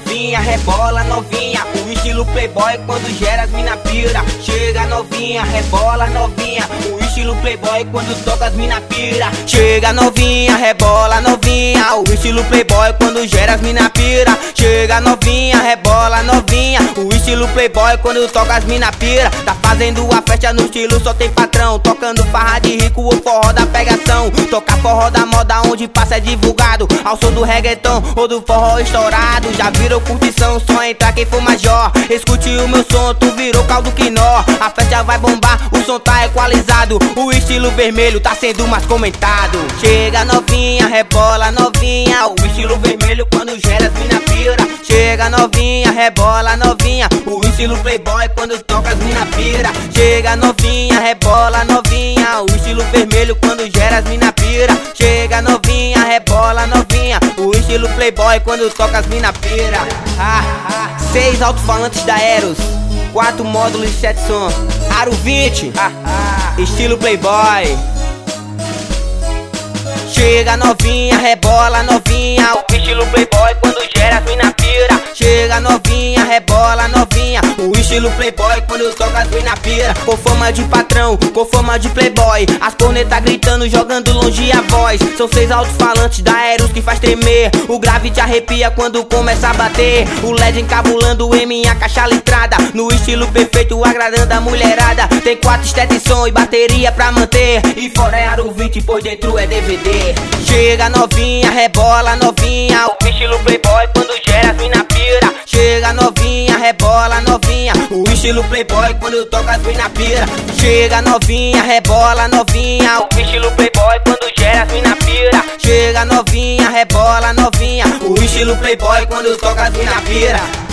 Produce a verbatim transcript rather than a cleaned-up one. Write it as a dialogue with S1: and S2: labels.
S1: novinha, rebola novinha, o estilo playboy quando gera as mina pira. Chega novinha, rebola novinha, o estilo playboy quando toca as mina pira. Chega novinha, rebola novinha, o estilo playboy quando gera as mina pira. Chega novinha, rebola novinha, o estilo playboy quando toca as mina pira. Tá fazendo a festa no estilo só tem patrão, tocando farra de rico ou forró da pegação. Tocar forró da moda onde passa é divulgado, ao som do reggaeton ou do forró estourado. Já virou curtição, só entrar quem for major. Escute o meu som, tu virou caldo quinó. A festa vai bombar, o som tá equalizado, o estilo vermelho tá sendo mais comentado. Chega novinha, rebola novinha, o estilo vermelho quando gera as mina pira. Chega novinha, rebola novinha, o estilo playboy quando toca as mina pira. Chega novinha, rebola novinha, o estilo vermelho quando gera as mina pira. Chega novinha, rebola novinha, o estilo playboy quando toca as mina pira. Ah, ah. Seis alto-falantes da Eros, quatro módulos de sete som, Aro vinte, ah, ah. Estilo playboy. Chega novinha, rebola novinha, o estilo playboy quando gera as mina pira. Chega novinha, rebola novinha, o estilo playboy quando toca as mina pira. Com fama de patrão, com fama de playboy, as cornetas gritando, jogando longe a voz. São seis alto-falantes da Eros que faz tremer, o grave te arrepia quando começa a bater. O L E D encabulando em minha caixa litrada, no estilo perfeito agradando a mulherada. Tem quatro estéticos, som e bateria pra manter, e fora é Aro vinte, por dentro é D V D. Chega novinha, rebola novinha, o estilo playboy quando gera as mina pira. Chega novinha, rebola novinha, o estilo playboy quando toca as mina pira. Chega novinha, rebola novinha, o estilo playboy quando gera as mina pira. Chega novinha, rebola novinha, o estilo playboy quando toca as mina pira.